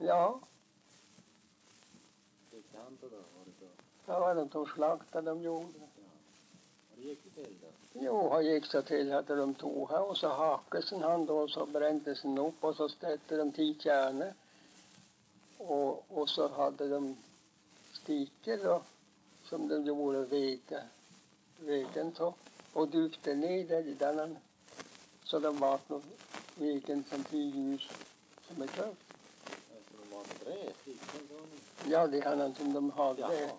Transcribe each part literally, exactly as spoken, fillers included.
Ja. Gick det han då? Var det då? Ja, de tog slaktade de gjorde. Ja. Och det gick det till då? Jo, han gick så till att de tog här och så hackade sin hand och så brände sin upp och så ställde de till kärnor. Och, och så hade de stickor då, som de gjorde vete, veten så. Och dukte ner där i denna. Så de var någon veken som tio ljus som är klart. Alltså de var tre stickor då? Ja, det är något som de hade. Jaha. Ja.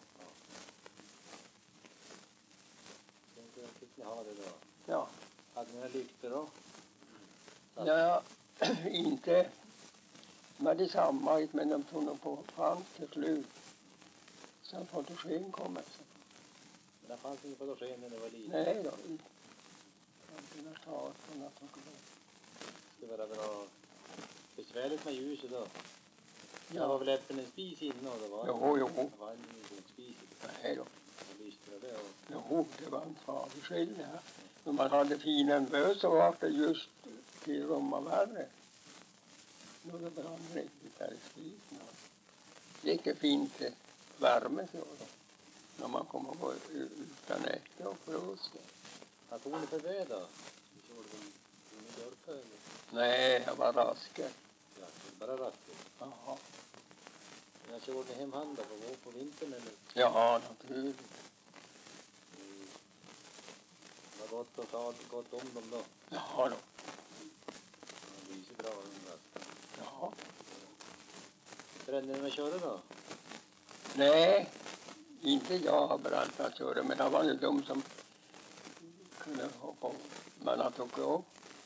Sen fick ni ha det då? Ja. Hade ni några lyktor då? Så. Ja, inte med detsamma, men de tog nog på hand till slut. Sen fotogen kom alltså. Men det fanns ingen fotogen när det var liten? Nej då. Det var taget på något och det var bra besvärligt med ljuset då? Ja. Det var väl öppen en spis inne och det var jo, jo. Det var en god spis. Nej då. Och lystrade och... Jo, det var en farlig skillnad. Ja. När man hade fina bös så var det just till rumma värre. Nu det brann riktigt där i spisen. Lika fint värme så då. När man kommer på utan äkta och frus. Vad tog ni för bröd då? Körde de med björka eller? Nej, jag var raskare. Ja, bara raskare. Jaha. Men jag körde hem hand då på, på vintern eller? Ja, naturligt. Mm. Det var gott att ta gott om dem då? Ja då. Det lyser bra den raskare. Ja. Brände ni med köra då? Nej, inte jag har bränt att köra, men det var ju de som kunde hoppa upp. Man har tagit upp.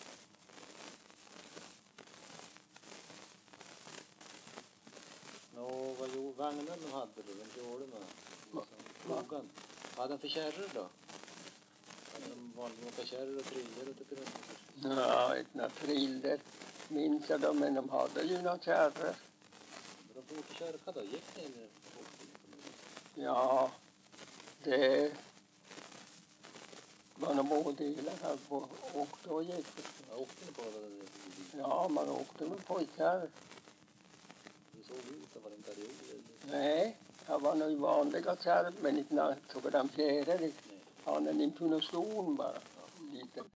Nå, vad gjorde vagnen de hade då? De körde med? Plogan. Vad hade de för kärror då? Hade de vanliga kärror och trillor och tycker de? Ja, inte trillor minns jag dem, men de hade ju några kärror. Men de borde kärka då? Gick ni eller? Ja, det var nog båda delar här på åkte och gick. Ja, åkte ni på det? Ja, man åkte med pojkar. Det såg ut att vara en period eller? Nej, det var nog vanliga kärr, men inte när jag tog den fjärde. Han är inte på någon stol bara. Lite.